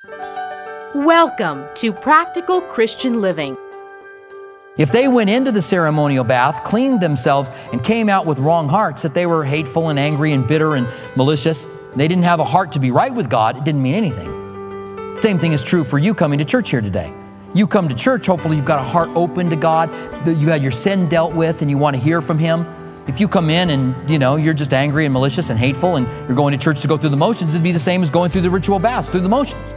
Welcome to Practical Christian Living. If they went into the ceremonial bath, cleaned themselves, and came out with wrong hearts, that they were hateful and angry and bitter and malicious, they didn't have a heart to be right with God, it didn't mean anything. Same thing is true for you coming to church here today. You come to church, hopefully you've got a heart open to God, that you had your sin dealt with and you want to hear from Him. If you come in and, you're just angry and malicious and hateful and you're going to church to go through the motions, it'd be the same as going through the ritual baths, through the motions.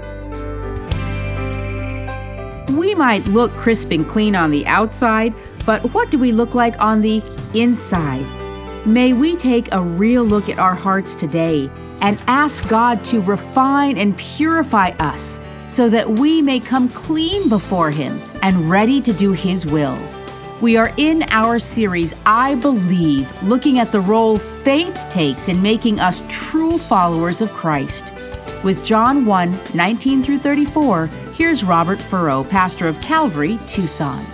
We might look crisp and clean on the outside, but what do we look like on the inside? May we take a real look at our hearts today and ask God to refine and purify us so that we may come clean before Him and ready to do His will. We are in our series, I Believe, looking at the role faith takes in making us true followers of Christ. With John 1:19 through 34, here's Robert Furrow, pastor of Calvary, Tucson.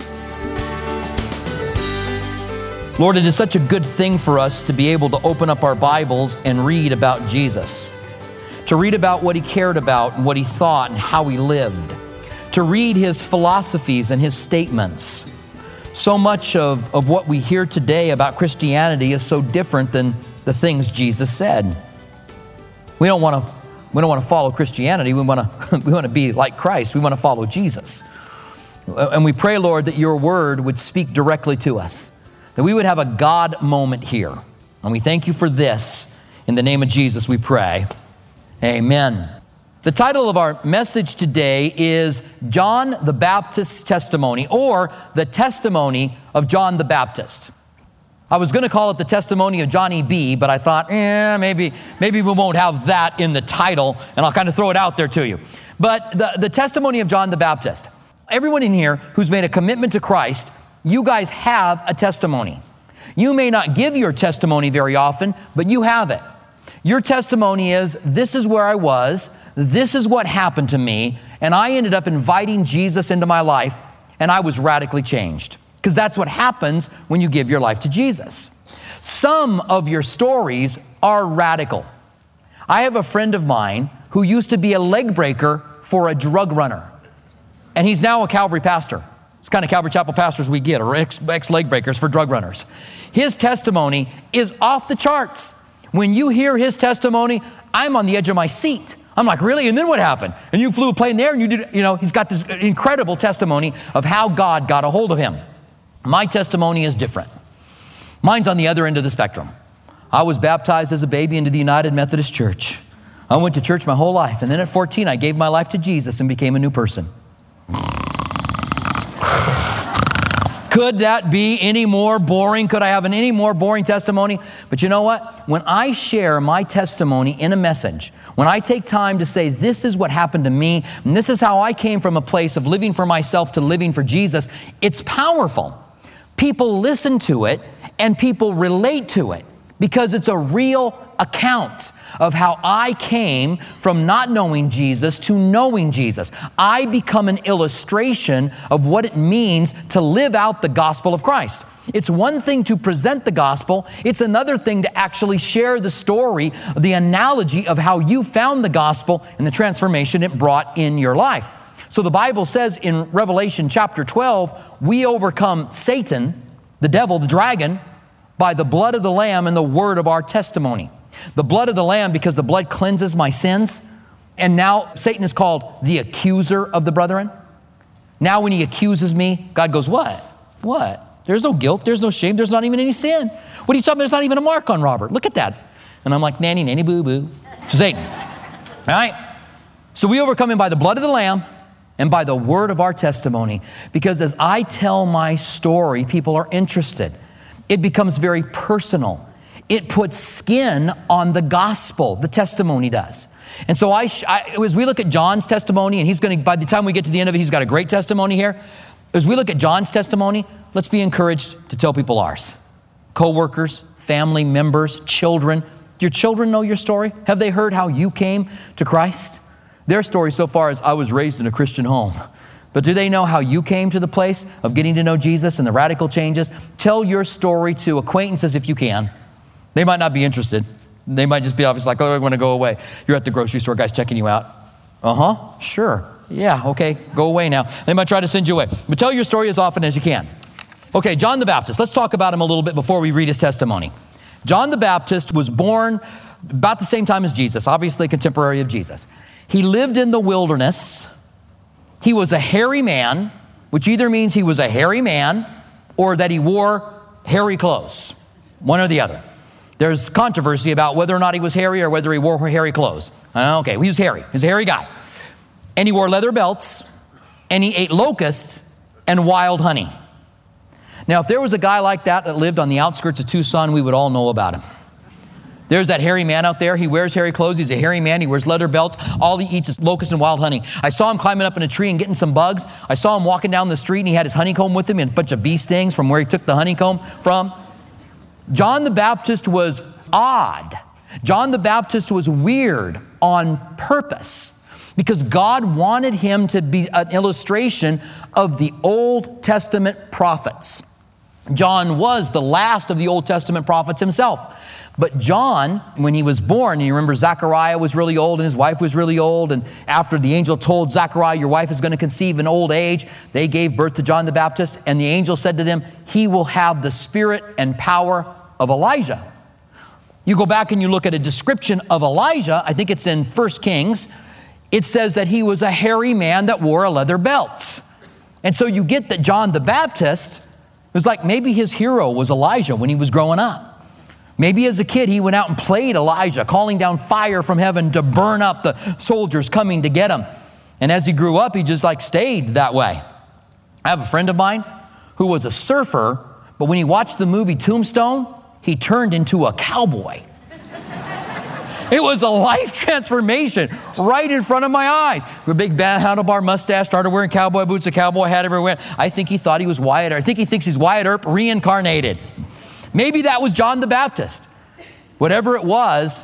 Lord, it is such a good thing for us to be able to open up our Bibles and read about Jesus, to read about what He cared about and what He thought and how He lived, to read His philosophies and His statements. So much of what we hear today about Christianity is so different than the things Jesus said. We don't want to follow Christianity. We want to be like Christ. We want to follow Jesus. And we pray, Lord, that Your word would speak directly to us, that we would have a God moment here. And we thank You for this. In the name of Jesus, we pray. Amen. The title of our message today is John the Baptist's Testimony, or the Testimony of John the Baptist. I was going to call it the Testimony of Johnny B, but I thought, maybe we won't have that in the title, and I'll kind of throw it out there to you. But the Testimony of John the Baptist. Everyone in here who's made a commitment to Christ, you guys have a testimony. You may not give your testimony very often, but you have it. Your testimony is, this is where I was, this is what happened to me, and I ended up inviting Jesus into my life, and I was radically changed. Because that's what happens when you give your life to Jesus. Some of your stories are radical. I have a friend of mine who used to be a leg breaker for a drug runner, and he's now a Calvary pastor. It's kind of Calvary Chapel pastors we get, or ex-leg breakers for drug runners. His testimony is off the charts. When you hear his testimony, I'm on the edge of my seat. I'm like, really? And then what happened? And you flew a plane there and you did, he's got this incredible testimony of how God got a hold of him. My testimony is different. Mine's on the other end of the spectrum. I was baptized as a baby into the United Methodist Church. I went to church my whole life. And then at 14, I gave my life to Jesus and became a new person. Could that be any more boring? Could I have any more boring testimony? But you know what? When I share my testimony in a message, when I take time to say, this is what happened to me, and this is how I came from a place of living for myself to living for Jesus, it's powerful. People listen to it and people relate to it because it's a real account of how I came from not knowing Jesus to knowing Jesus. I become an illustration of what it means to live out the gospel of Christ. It's one thing to present the gospel. It's another thing to actually share the story, the analogy of how you found the gospel and the transformation it brought in your life. So the Bible says in Revelation chapter 12, we overcome Satan, the devil, the dragon, by the blood of the Lamb and the word of our testimony. The blood of the Lamb, because the blood cleanses my sins. And now Satan is called the accuser of the brethren. Now when he accuses me, God goes, what? What? There's no guilt. There's no shame. There's not even any sin. What are you talking about? There's not even a mark on Robert. Look at that. And I'm like, nanny, nanny, boo, boo. To Satan. All right? So we overcome him by the blood of the Lamb and by the word of our testimony. Because as I tell my story, people are interested. It becomes very personal. It puts skin on the gospel. The testimony does. And so as we look at John's testimony, and he's going to, by the time we get to the end of it, he's got a great testimony here. As we look at John's testimony, let's be encouraged to tell people ours. Co-workers, family members, children. Do your children know your story? Have they heard how you came to Christ? Their story so far is, I was raised in a Christian home. But do they know how you came to the place of getting to know Jesus and the radical changes? Tell your story to acquaintances if you can. They might not be interested. They might just be obviously like, oh, I want to go away. You're at the grocery store, guys checking you out. Sure. Yeah, okay, go away now. They might try to send you away. But tell your story as often as you can. Okay, John the Baptist. Let's talk about him a little bit before we read his testimony. John the Baptist was born about the same time as Jesus, obviously a contemporary of Jesus. He lived in the wilderness. He was a hairy man, which either means he was a hairy man or that he wore hairy clothes, one or the other. There's controversy about whether or not he was hairy or whether he wore hairy clothes. Okay, he was hairy. He was a hairy guy. And he wore leather belts, and he ate locusts and wild honey. Now, if there was a guy like that lived on the outskirts of Tucson, we would all know about him. There's that hairy man out there. He wears hairy clothes. He's a hairy man. He wears leather belts. All he eats is locusts and wild honey. I saw him climbing up in a tree and getting some bugs. I saw him walking down the street, and he had his honeycomb with him and a bunch of bee stings from where he took the honeycomb from. John the Baptist was odd. John the Baptist was weird on purpose, because God wanted him to be an illustration of the Old Testament prophets. John was the last of the Old Testament prophets himself. But John, when he was born, and you remember Zechariah was really old and his wife was really old, and after the angel told Zechariah, your wife is going to conceive in old age, they gave birth to John the Baptist, and the angel said to them, he will have the spirit and power of Elijah. You go back and you look at a description of Elijah, I think it's in 1 Kings, it says that he was a hairy man that wore a leather belt. And so you get that John the Baptist was like maybe his hero was Elijah when he was growing up. Maybe as a kid he went out and played Elijah, calling down fire from heaven to burn up the soldiers coming to get him. And as he grew up, he just like stayed that way. I have a friend of mine who was a surfer, but when he watched the movie Tombstone, he turned into a cowboy. It was a life transformation right in front of my eyes. A big handlebar mustache, started wearing cowboy boots, a cowboy hat everywhere. I think he thought he was Wyatt Earp. I think he thinks he's Wyatt Earp reincarnated. Maybe that was John the Baptist. Whatever it was,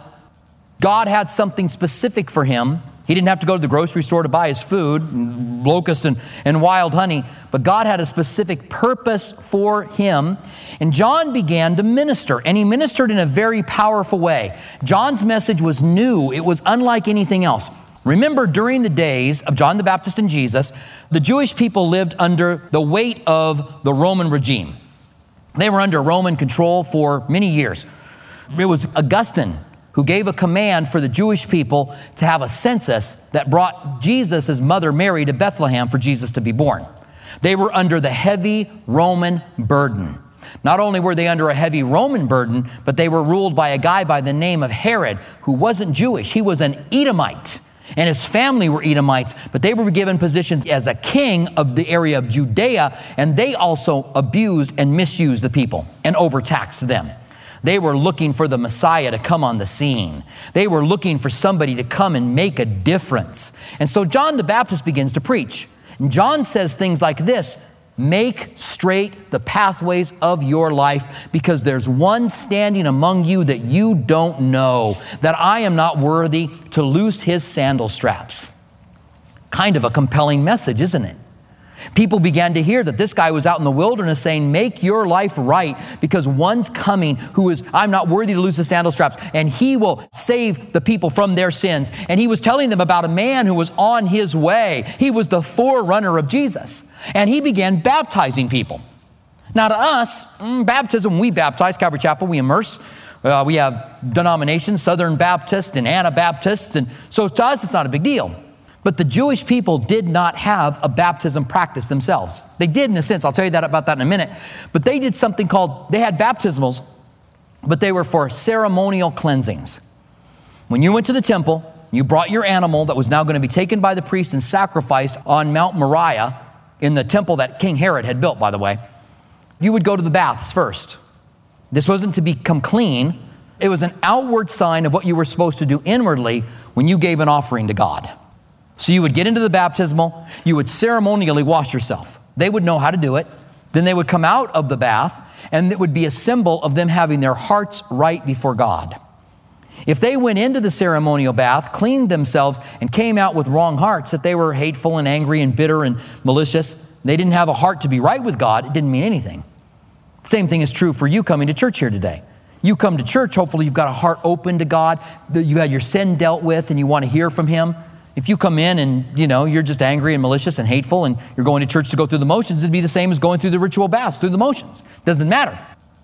God had something specific for him. He didn't have to go to the grocery store to buy his food, locust and wild honey, but God had a specific purpose for him. And John began to minister, and he ministered in a very powerful way. John's message was new. It was unlike anything else. Remember, during the days of John the Baptist and Jesus, the Jewish people lived under the weight of the Roman regime. They were under Roman control for many years. It was Augustine who gave a command for the Jewish people to have a census that brought Jesus' mother Mary to Bethlehem for Jesus to be born. They were under the heavy Roman burden. Not only were they under a heavy Roman burden, but they were ruled by a guy by the name of Herod, who wasn't Jewish. He was an Edomite, and his family were Edomites, but they were given positions as a king of the area of Judea, and they also abused and misused the people and overtaxed them. They were looking for the Messiah to come on the scene. They were looking for somebody to come and make a difference. And so John the Baptist begins to preach. And John says things like this: make straight the pathways of your life, because there's one standing among you that you don't know, that I am not worthy to loose his sandal straps. Kind of a compelling message, isn't it? People began to hear that this guy was out in the wilderness saying, make your life right, because one's coming who is, I'm not worthy to loose the sandal straps, and he will save the people from their sins. And he was telling them about a man who was on his way. He was the forerunner of Jesus. And he began baptizing people. Now to us, baptism, we baptize, Calvary Chapel, we immerse. We have denominations, Southern Baptist and Anabaptist. And so to us, it's not a big deal. But the Jewish people did not have a baptism practice themselves. They did in a sense. I'll tell you about that in a minute. But they did something called, they had baptismals, but they were for ceremonial cleansings. When you went to the temple, you brought your animal that was now going to be taken by the priest and sacrificed on Mount Moriah in the temple that King Herod had built, by the way. You would go to the baths first. This wasn't to become clean. It was an outward sign of what you were supposed to do inwardly when you gave an offering to God. So you would get into the baptismal, you would ceremonially wash yourself. They would know how to do it. Then they would come out of the bath, and it would be a symbol of them having their hearts right before God. If they went into the ceremonial bath, cleaned themselves, and came out with wrong hearts, that they were hateful and angry and bitter and malicious, they didn't have a heart to be right with God, it didn't mean anything. Same thing is true for you coming to church here today. You come to church, hopefully you've got a heart open to God, that you had your sin dealt with and you want to hear from him. If you come in and, you're just angry and malicious and hateful and you're going to church to go through the motions, it'd be the same as going through the ritual baths, through the motions. Doesn't matter.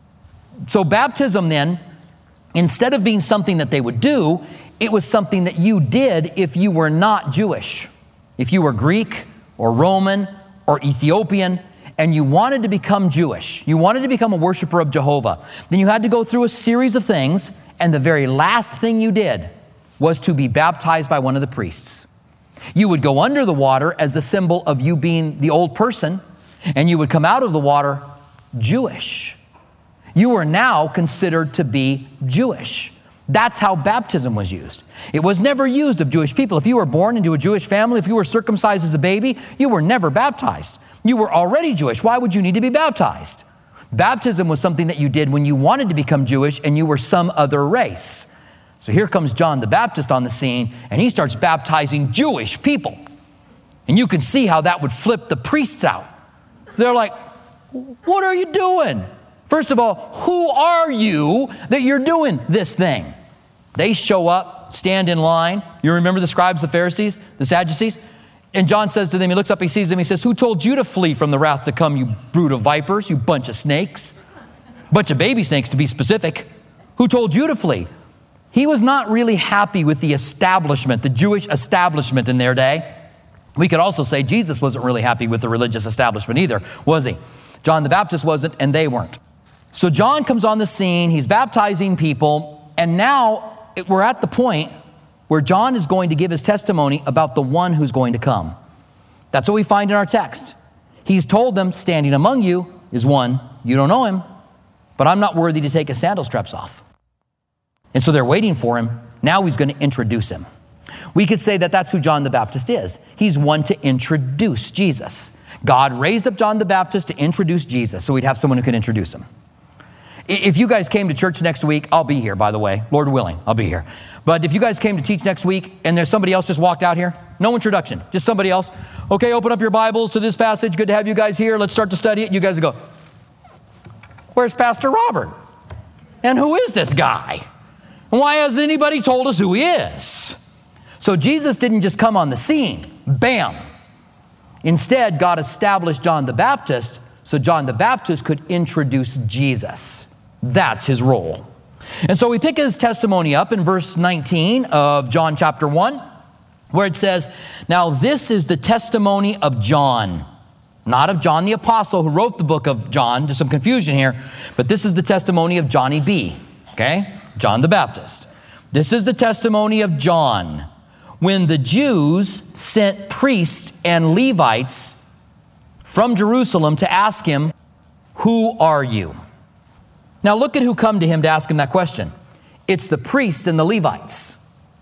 So baptism then, instead of being something that they would do, it was something that you did if you were not Jewish. If you were Greek or Roman or Ethiopian and you wanted to become Jewish, you wanted to become a worshiper of Jehovah, then you had to go through a series of things, and the very last thing you did was to be baptized by one of the priests. You would go under the water as a symbol of you being the old person, and you would come out of the water Jewish. You were now considered to be Jewish. That's how baptism was used. It was never used of Jewish people. If you were born into a Jewish family, if you were circumcised as a baby, you were never baptized. You were already Jewish. Why would you need to be baptized? Baptism was something that you did when you wanted to become Jewish and you were some other race. So here comes John the Baptist on the scene, and he starts baptizing Jewish people. And you can see how that would flip the priests out. They're like, what are you doing? First of all, who are you that you're doing this thing? They show up, stand in line. You remember the scribes, the Pharisees, the Sadducees? And John says to them, he looks up, he sees them, he says, who told you to flee from the wrath to come, you brood of vipers, you bunch of snakes? Bunch of baby snakes, to be specific. Who told you to flee? He was not really happy with the establishment, the Jewish establishment in their day. We could also say Jesus wasn't really happy with the religious establishment either, was he? John the Baptist wasn't, and they weren't. So John comes on the scene, he's baptizing people, and now we're at the point where John is going to give his testimony about the one who's going to come. That's what we find in our text. He's told them, standing among you is one, you don't know him, but I'm not worthy to take his sandal straps off. And so they're waiting for him. Now he's going to introduce him. We could say that that's who John the Baptist is. He's one to introduce Jesus. God raised up John the Baptist to introduce Jesus, so we'd have someone who could introduce him. If you guys came to church next week, I'll be here, by the way. Lord willing, I'll be here. But if you guys came to teach next week and there's somebody else just walked out here, no introduction, just somebody else. Okay, open up your Bibles to this passage. Good to have you guys here. Let's start to study it. You guys go, where's Pastor Robert? And who is this guy? And why hasn't anybody told us who he is? So Jesus didn't just come on the scene, bam. Instead, God established John the Baptist so John the Baptist could introduce Jesus. That's his role. And so we pick his testimony up in verse 19 of John chapter 1, where it says, now this is the testimony of John, not of John the Apostle who wrote the book of John. There's some confusion here, but this is the testimony of Johnny B, okay? John the Baptist. This is the testimony of John. When the Jews sent priests and Levites from Jerusalem to ask him, who are you? Now look at who come to him to ask him that question. It's the priests and the Levites.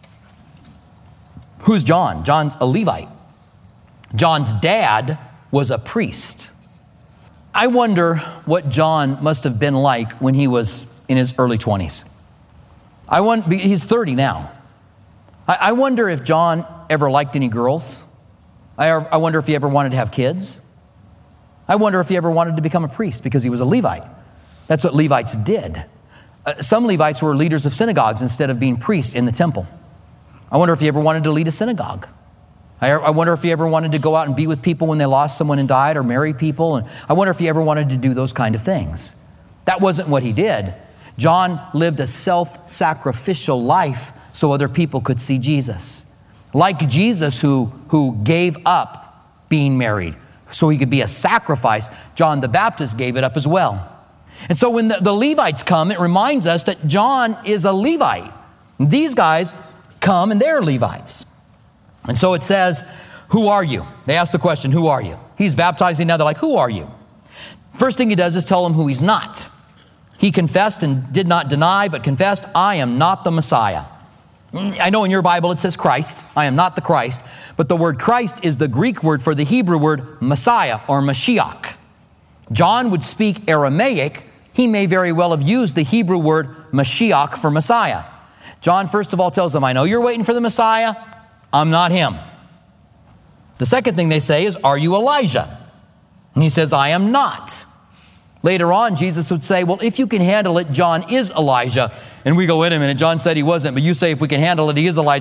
Who's John? John's a Levite. John's dad was a priest. I wonder what John must have been like when he was in his early 20s. He's 30 now. I wonder if John ever liked any girls. I wonder if he ever wanted to have kids. I wonder if he ever wanted to become a priest because he was a Levite. That's what Levites did. Some Levites were leaders of synagogues instead of being priests in the temple. I wonder if he ever wanted to lead a synagogue. I wonder if he ever wanted to go out and be with people when they lost someone and died, or marry people. And I wonder if he ever wanted to do those kind of things. That wasn't what he did. John lived a self-sacrificial life so other people could see Jesus. Like Jesus who gave up being married so he could be a sacrifice, John the Baptist gave it up as well. And so when the Levites come, it reminds us that John is a Levite. These guys come and they're Levites. And so it says, who are you? They ask the question, who are you? He's baptizing now. They're like, who are you? First thing he does is tell them who he's not. He confessed and did not deny, but confessed, I am not the Messiah. I know in your Bible it says Christ. I am not the Christ. But the word Christ is the Greek word for the Hebrew word Messiah or Mashiach. John would speak Aramaic. He may very well have used the Hebrew word Mashiach for Messiah. John, first of all, tells them, I know you're waiting for the Messiah. I'm not him. The second thing they say is, are you Elijah? And he says, I am not. Later on, Jesus would say, well, if you can handle it, John is Elijah. And we go, wait a minute, John said he wasn't, but you say if we can handle it, he is Elijah.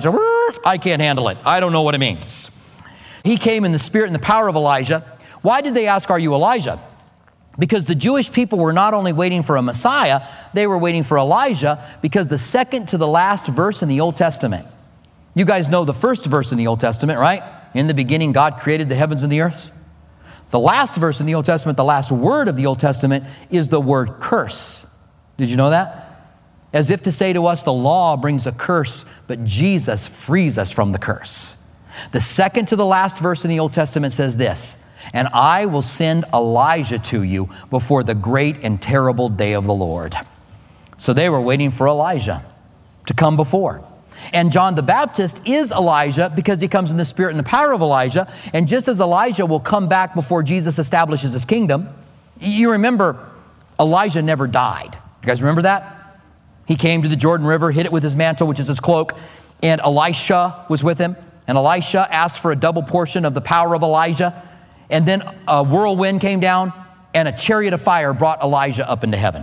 I can't handle it. I don't know what it means. He came in the spirit and the power of Elijah. Why did they ask, are you Elijah? Because the Jewish people were not only waiting for a Messiah, they were waiting for Elijah, because the second to the last verse in the Old Testament, you guys know the first verse in the Old Testament, right? In the beginning, God created the heavens and the earth. The last verse in the Old Testament, the last word of the Old Testament, is the word curse. Did you know that? As if to say to us, the law brings a curse, but Jesus frees us from the curse. The second to the last verse in the Old Testament says this, and I will send Elijah to you before the great and terrible day of the Lord. So they were waiting for Elijah to come before. And John the Baptist is Elijah because he comes in the spirit and the power of Elijah. And just as Elijah will come back before Jesus establishes his kingdom, you remember Elijah never died. You guys remember that? He came to the Jordan River, hid it with his mantle, which is his cloak, and Elisha was with him. And Elisha asked for a double portion of the power of Elijah. And then a whirlwind came down, and a chariot of fire brought Elijah up into heaven.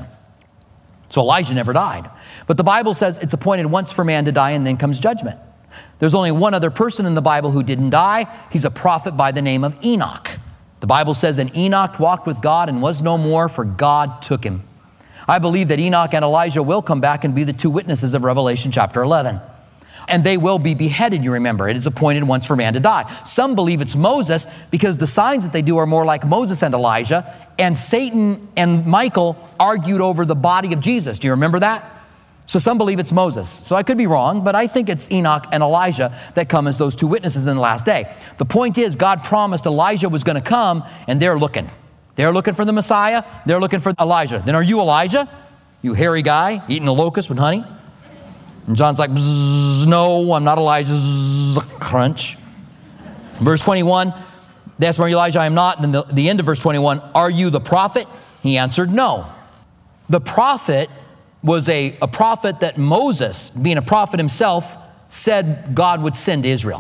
So Elijah never died. But the Bible says it's appointed once for man to die, and then comes judgment. There's only one other person in the Bible who didn't die. He's a prophet by the name of Enoch. The Bible says, and Enoch walked with God and was no more, for God took him. I believe that Enoch and Elijah will come back and be the two witnesses of Revelation chapter 11. And they will be beheaded, you remember. It is appointed once for man to die. Some believe it's Moses because the signs that they do are more like Moses and Elijah. And Satan and Michael argued over the body of Jesus. Do you remember that? So some believe it's Moses. So I could be wrong, but I think it's Enoch and Elijah that come as those two witnesses in the last day. The point is, God promised Elijah was going to come, and they're looking. They're looking for the Messiah. They're looking for Elijah. Then are you Elijah? You hairy guy eating a locust with honey? And John's like, no, I'm not Elijah. Crunch. Verse 21, they asked, are you Elijah? I am not. And then the end of verse 21, are you the prophet? He answered, no. The prophet was a prophet that Moses, being a prophet himself, said God would send to Israel.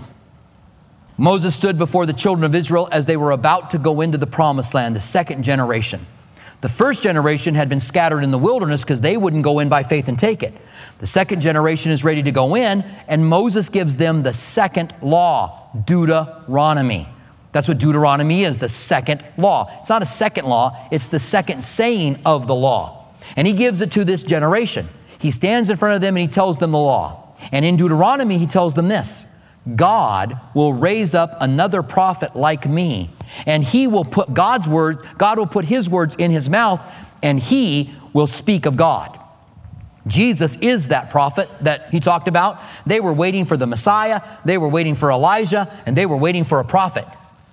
Moses stood before the children of Israel as they were about to go into the promised land, the second generation. The first generation had been scattered in the wilderness because they wouldn't go in by faith and take it. The second generation is ready to go in, and Moses gives them the second law, Deuteronomy. That's what Deuteronomy is, the second law. It's not a second law, it's the second saying of the law. And he gives it to this generation. He stands in front of them and he tells them the law. And in Deuteronomy, he tells them this, God will raise up another prophet like me, and he will put God's word, God will put his words in his mouth, and he will speak of God. Jesus is that prophet that he talked about. They were waiting for the Messiah, they were waiting for Elijah, and they were waiting for a prophet.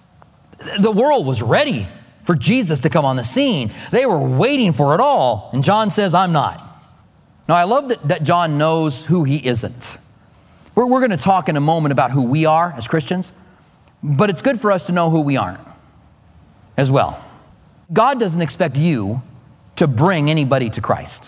The world was ready for Jesus to come on the scene. They were waiting for it all, and John says, I'm not. Now, I love that John knows who he isn't. We're going to talk in a moment about who we are as Christians, but it's good for us to know who we aren't as well. God doesn't expect you to bring anybody to Christ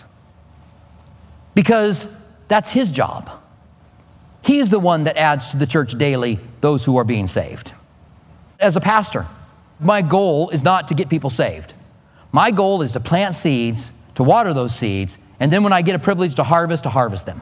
because that's his job. He's the one that adds to the church daily those who are being saved. As a pastor, my goal is not to get people saved. My goal is to plant seeds, to water those seeds, and then when I get a privilege to harvest them.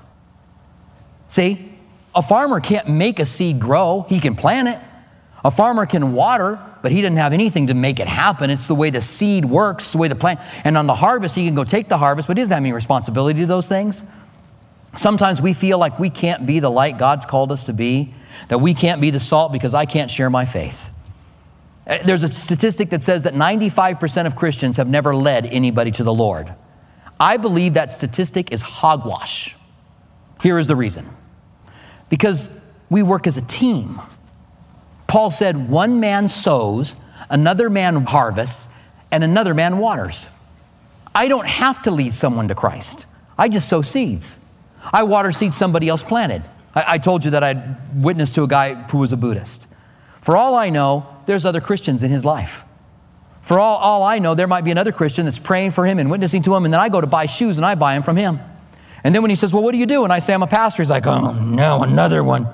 See? A farmer can't make a seed grow. He can plant it. A farmer can water, but he doesn't have anything to make it happen. It's the way the seed works, it's the way the plant. And on the harvest, he can go take the harvest, but he doesn't have any responsibility to those things. Sometimes we feel like we can't be the light God's called us to be, that we can't be the salt because I can't share my faith. There's a statistic that says that 95% of Christians have never led anybody to the Lord. I believe that statistic is hogwash. Here is the reason. Because we work as a team. Paul said, one man sows, another man harvests, and another man waters. I don't have to lead someone to Christ. I just sow seeds. I water seeds somebody else planted. I told you that I'd witnessed to a guy who was a Buddhist. For all I know, there's other Christians in his life. For all I know, there might be another Christian that's praying for him and witnessing to him, and then I go to buy shoes and I buy them from him. And then when he says, well, what do you do? And I say, I'm a pastor. He's like, oh, no, another one.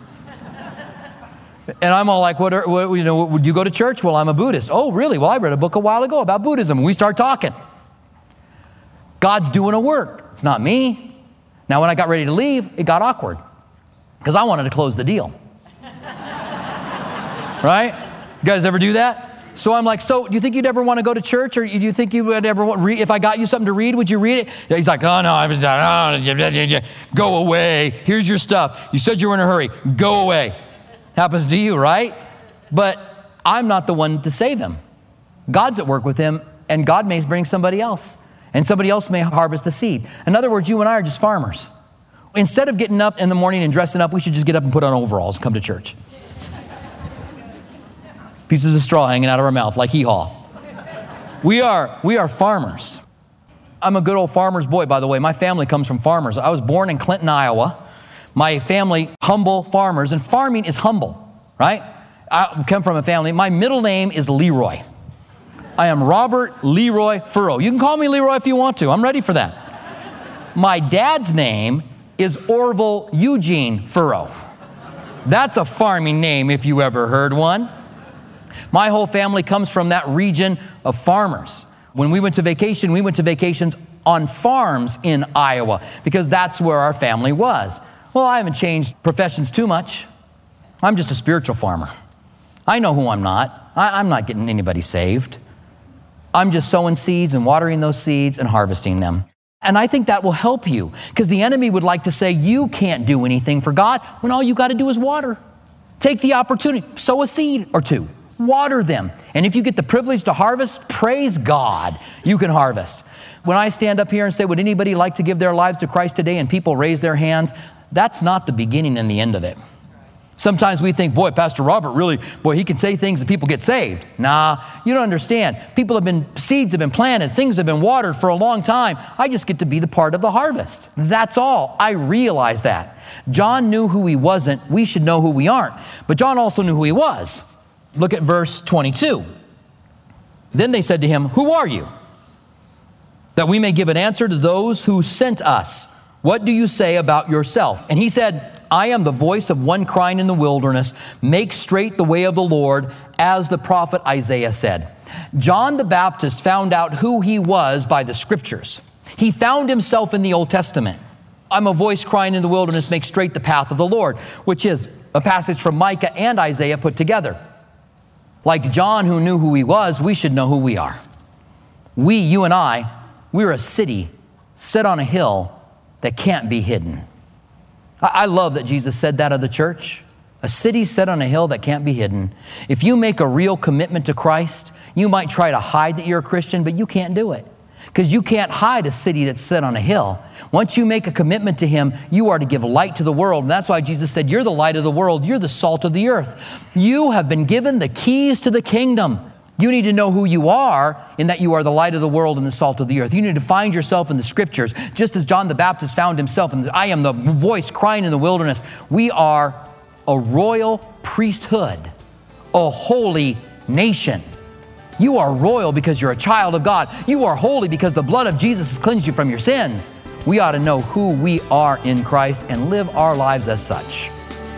And I'm all like, would you go to church? Well, I'm a Buddhist. Oh, really? Well, I read a book a while ago about Buddhism. And we start talking. God's doing a work. It's not me. Now, when I got ready to leave, it got awkward. because I wanted to close the deal. Right? You guys ever do that? So I'm like, so do you think you'd ever want to go to church, or do you think you would ever read? If I got you something to read, would you read it? He's like, oh no, go away. Here's your stuff. You said you were in a hurry. Go away. Happens to you, right? But I'm not the one to save him. God's at work with him, and God may bring somebody else, and somebody else may harvest the seed. In other words, you and I are just farmers. Instead of getting up in the morning and dressing up, we should just get up and put on overalls and come to church. Pieces of straw hanging out of our mouth like hee-haw. We are farmers. I'm a good old farmer's boy, by the way. My family comes from farmers. I was born in Clinton, Iowa. My family, humble farmers, and farming is humble, right? I come from a family. My middle name is Leroy. I am Robert Leroy Furrow. You can call me Leroy if you want to. I'm ready for that. My dad's name is Orville Eugene Furrow. That's a farming name if you ever heard one. My whole family comes from that region of farmers. When we went to vacations on farms in Iowa because that's where our family was. Well, I haven't changed professions too much. I'm just a spiritual farmer. I know who I'm not. I'm not getting anybody saved. I'm just sowing seeds and watering those seeds and harvesting them. And I think that will help you, because the enemy would like to say you can't do anything for God when all you got to do is water. Take the opportunity, sow a seed or two. Water them. And if you get the privilege to harvest, praise God, you can harvest. When I stand up here and say, would anybody like to give their lives to Christ today? And people raise their hands, that's not the beginning and the end of it. Sometimes we think, boy, Pastor Robert really, he can say things and people get saved. Nah, you don't understand. Seeds have been planted, things have been watered for a long time. I just get to be the part of the harvest. That's all. I realize that. John knew who he wasn't. We should know who we aren't. But John also knew who he was. Look at verse 22. Then they said to him, who are you? That we may give an answer to those who sent us. What do you say about yourself? And he said, I am the voice of one crying in the wilderness, make straight the way of the Lord, as the prophet Isaiah said. John the Baptist found out who he was by the scriptures. He found himself in the Old Testament. I'm a voice crying in the wilderness, make straight the path of the Lord, which is a passage from Micah and Isaiah put together. Like John, who knew who he was, we should know who we are. You and I, we're a city set on a hill that can't be hidden. I love that Jesus said that of the church. A city set on a hill that can't be hidden. If you make a real commitment to Christ, you might try to hide that you're a Christian, but you can't do it. Because you can't hide a city that's set on a hill. Once you make a commitment to Him, you are to give light to the world. And that's why Jesus said, you're the light of the world. You're the salt of the earth. You have been given the keys to the kingdom. You need to know who you are in that you are the light of the world and the salt of the earth. You need to find yourself in the scriptures, just as John the Baptist found himself. And I am the voice crying in the wilderness. We are a royal priesthood, a holy nation. You are royal because you're a child of God. You are holy because the blood of Jesus has cleansed you from your sins. We ought to know who we are in Christ and live our lives as such.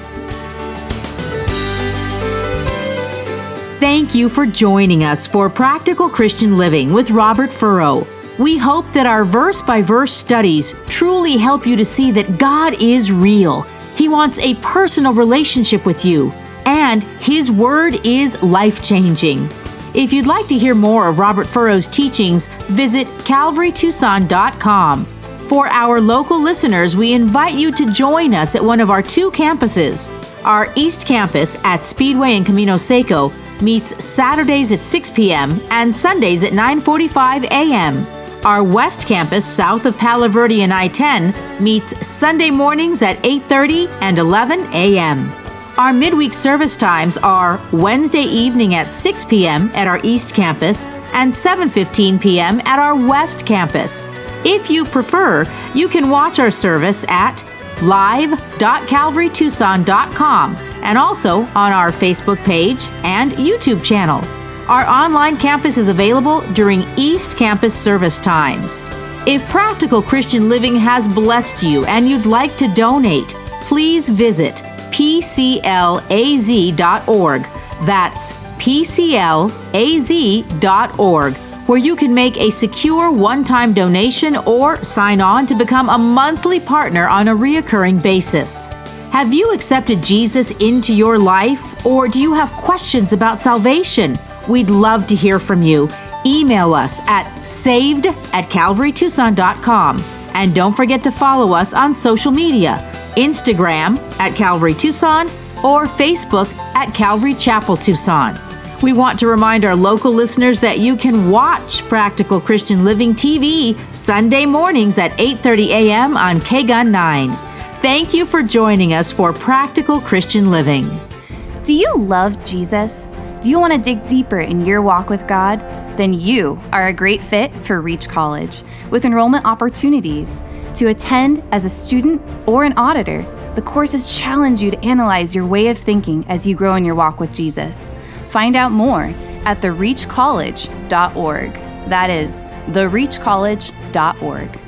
Thank you for joining us for Practical Christian Living with Robert Furrow. We hope that our verse-by-verse studies truly help you to see that God is real. He wants a personal relationship with you, and His Word is life-changing. If you'd like to hear more of Robert Furrow's teachings, visit CalvaryTucson.com. For our local listeners, we invite you to join us at one of our two campuses. Our East Campus at Speedway and Camino Seco meets Saturdays at 6 p.m. and Sundays at 9:45 a.m. Our West Campus, south of Palo Verde and I-10, meets Sunday mornings at 8:30 and 11 a.m. Our midweek service times are Wednesday evening at 6 p.m. at our East Campus and 7:15 p.m. at our West Campus. If you prefer, you can watch our service at live.calvarytucson.com and also on our Facebook page and YouTube channel. Our online campus is available during East Campus service times. If Practical Christian Living has blessed you and you'd like to donate, please visit PCLAZ.org. That's PCLAZ.org, where you can make a secure one-time donation or sign on to become a monthly partner on a reoccurring basis. Have you accepted Jesus into your life, or do you have questions about salvation? We'd love to hear from you. Email us at saved@calvarytucson.com. And don't forget to follow us on social media, Instagram at Calvary Tucson or Facebook at Calvary Chapel Tucson. We want to remind our local listeners that you can watch Practical Christian Living TV Sunday mornings at 8:30 a.m. on KGUN 9. Thank you for joining us for Practical Christian Living. Do you love Jesus? Do you want to dig deeper in your walk with God? Then you are a great fit for Reach College, with enrollment opportunities. To attend as a student or an auditor, the courses challenge you to analyze your way of thinking as you grow in your walk with Jesus. Find out more at thereachcollege.org. That is, thereachcollege.org.